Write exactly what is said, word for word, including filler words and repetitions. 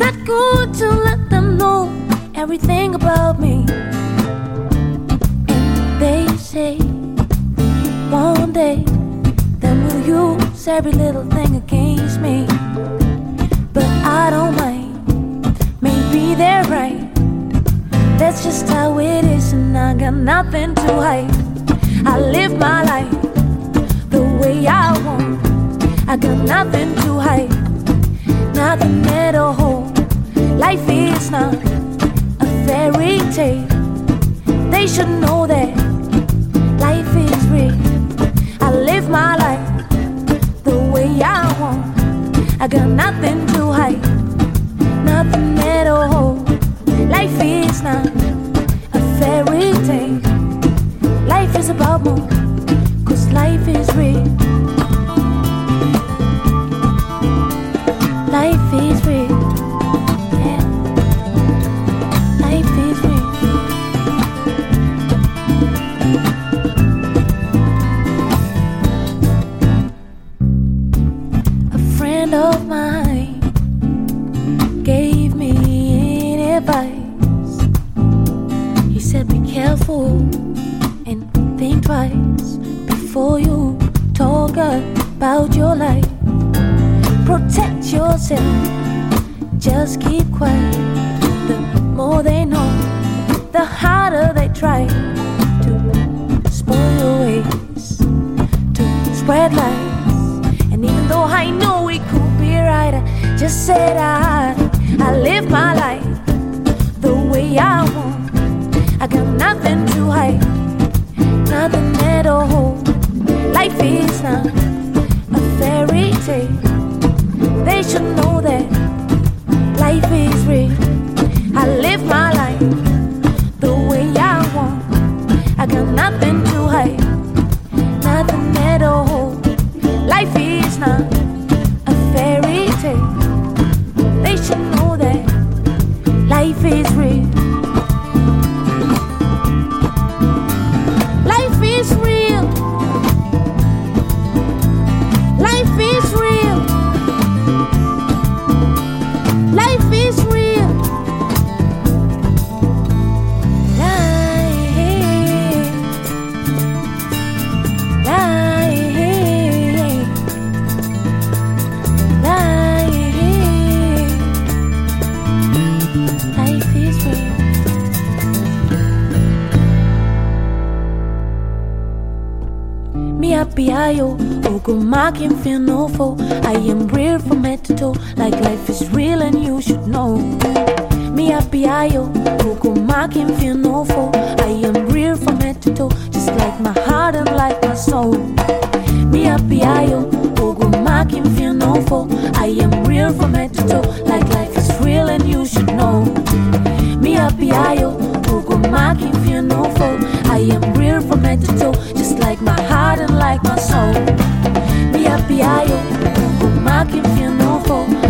that good to let them know everything about me? And they say one day then will use every little thing against me. But I don't mind, maybe they're right. That's just how it is, and I got nothing to hide. I live my life the way I want. I got nothing to hide, nothing at all. Life is not a fairy tale. They should know that life is real. I live my life the way I want. I got nothing to hide, nothing at all. Life is not a fairy tale. Life is about more, cause life is real. Life is real, yeah. Life is real. A friend of mine gave me an advice. He said be careful and think twice before you talk about your life. Protect yourself, just keep quiet. The more they know, the harder they try to spoil your ways, to spread lies. And even though I know it could be right, I just said I, I live my life the way I want. I got nothing to hide, nothing at all. Life is not a fairy tale. They should know that life is real. I live my life the way I want. I got nothing to hide, nothing at all. Life is not a fairy tale. They should know that life is real. Life is real. Life is real. Life is real. Life, life, life, life is real. Me happy ayo, ogo makin feel no foe. I am real from head to toe, like life is real and you should know. Me happy ayo, ogo makin feel no foe. I am real from head to toe, just like my heart and like my soul. Me happy ayo, ogo makin feel no foe. I am real from head to toe, like life is real and you should know. Me happy ayo, ogo makin feel no foe. I am real from head to toe, just like my heart and like my soul. Me happy ayo, ogo makin feel no foe.